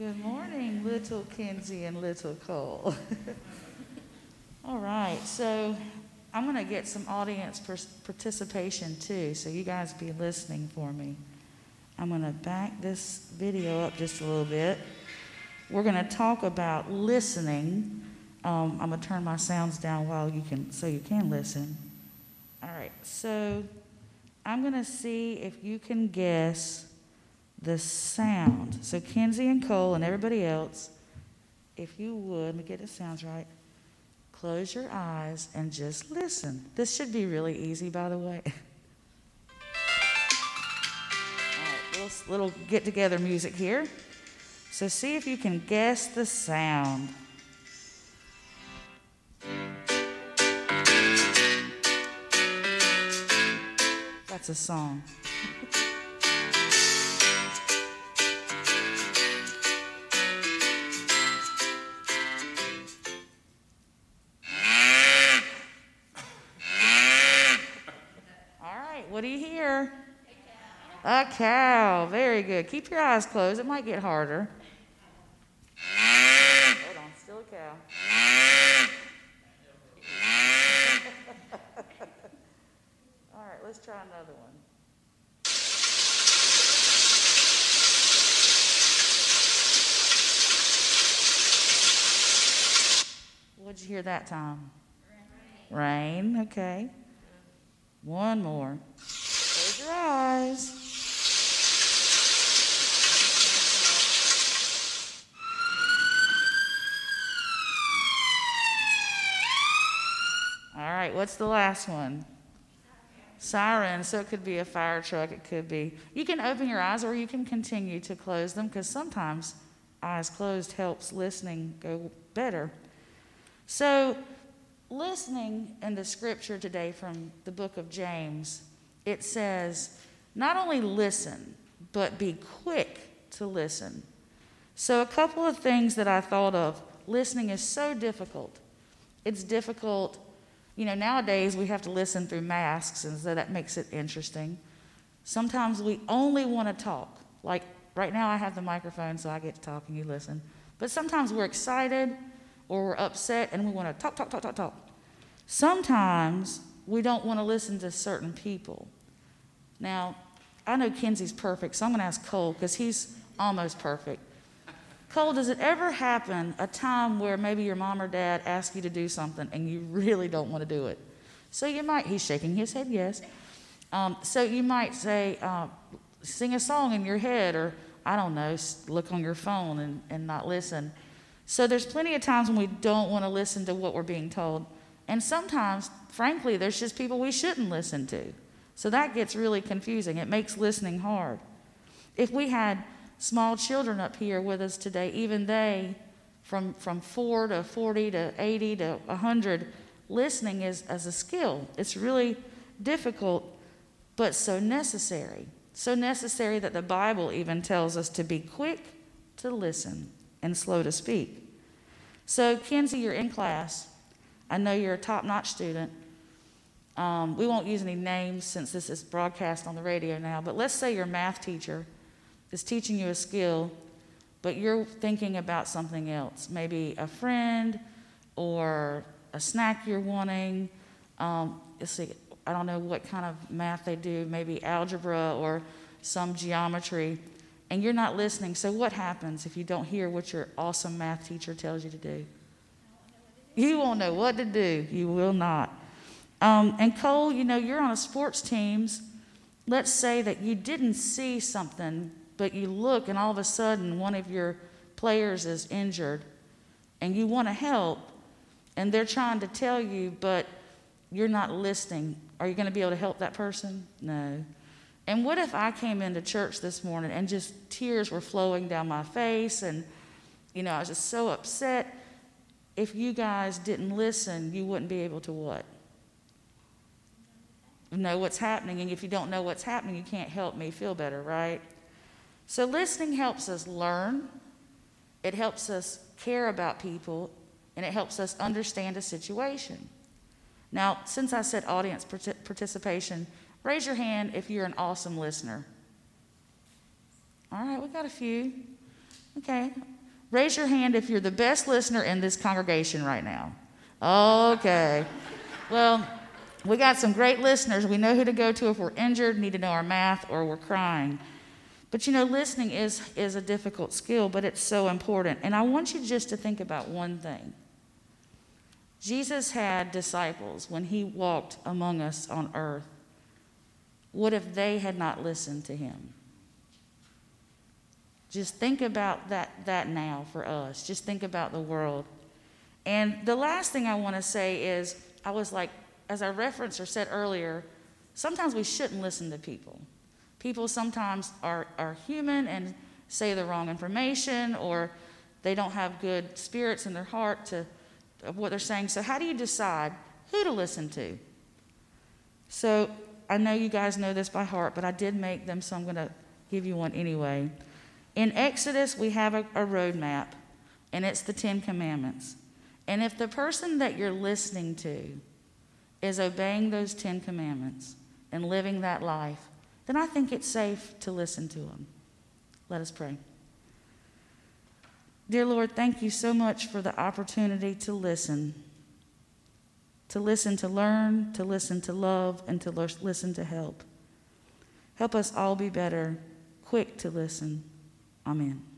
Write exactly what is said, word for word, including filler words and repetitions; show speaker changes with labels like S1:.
S1: Good morning, little Kenzie and little Cole. All right, so I'm going to get some audience participation too, so you guys be listening for me. I'm going to back this video up just a little bit. We're going to talk about listening. Um, I'm going to turn my sounds down while you can, so you can listen. All right, so I'm going to see if you can guess the sound. So Kenzie and Cole and everybody else, if you would, let me get the sounds right. Close your eyes and just listen. This should be really easy, by the way. All right, little, little get-together music here. So see if you can guess the sound. That's a song. What do you hear? A cow. A cow. Very good. Keep your eyes closed. It might get harder. Hold on. Still a cow. All right. Let's try another one. What'd you hear that time? Rain. Rain. Okay. One more. Close your eyes. All right, what's the last one? Siren. So it could be a fire truck. It could be. You can open your eyes or you can continue to close them because sometimes eyes closed helps listening go better. So listening in the scripture today from the book of James, it says, not only listen, but be quick to listen. So a couple of things that I thought of. Listening is so difficult. It's difficult. You know, nowadays we have to listen through masks, and so that makes it interesting. Sometimes we only want to talk. Like right now I have the microphone, so I get to talk and you listen. But sometimes we're excited or we're upset and we want to talk, talk, talk, talk, talk. Sometimes we don't want to listen to certain people. Now, I know Kenzie's perfect, so I'm going to ask Cole because he's almost perfect. Cole, does it ever happen a time where maybe your mom or dad asks you to do something and you really don't want to do it? So you might, he's shaking his head yes. Um, so you might say, uh, sing a song in your head or, I don't know, look on your phone and, and not listen. So there's plenty of times when we don't want to listen to what we're being told. And sometimes, frankly, there's just people we shouldn't listen to. So that gets really confusing. It makes listening hard. If we had small children up here with us today, even they, from, from four to forty to eighty to one hundred, listening is as a skill. It's really difficult, but so necessary. So necessary that the Bible even tells us to be quick to listen and slow to speak. So, Kenzie, you're in class. I know you're a top-notch student. Um, we won't use any names since this is broadcast on the radio now, but let's say your math teacher is teaching you a skill, but you're thinking about something else, maybe a friend or a snack you're wanting. Um, let's see, I don't know what kind of math they do, maybe algebra or some geometry, and you're not listening. So what happens if you don't hear what your awesome math teacher tells you to do? You won't know what to do. You will not. Um, and Cole, you know, you're on a sports teams. Let's say that you didn't see something, but you look and all of a sudden one of your players is injured and you want to help and they're trying to tell you, but you're not listening. Are you going to be able to help that person? No. And what if I came into church this morning and just tears were flowing down my face and, you know, I was just so upset. If you guys didn't listen, you wouldn't be able to what? Know what's happening. And if you don't know what's happening, you can't help me feel better, right? So listening helps us learn. It helps us care about people. And it helps us understand a situation. Now, since I said audience participation, raise your hand if you're an awesome listener. All right, we got a few. Okay. Raise your hand if you're the best listener in this congregation right now. Okay. Well, we got some great listeners. We know who to go to if we're injured, need to know our math, or we're crying. But you know, listening is, is a difficult skill, but it's so important. And I want you just to think about one thing. Jesus had disciples when he walked among us on earth. What if they had not listened to him? Just think about that, that now for us. Just think about the world. And the last thing I want to say is, I was like, as I referenced or said earlier, sometimes we shouldn't listen to people. People sometimes are, are human and say the wrong information, or they don't have good spirits in their heart to of what they're saying. So how do you decide who to listen to? So I know you guys know this by heart, but I did make them, so I'm going to give you one anyway. In Exodus, we have a, a road map, and it's the Ten Commandments. And if the person that you're listening to is obeying those Ten Commandments and living that life, then I think it's safe to listen to them. Let us pray. Dear Lord, thank you so much for the opportunity to listen. To listen to learn, to listen to love, and to listen to help. Help us all be better, quick to listen. Amen.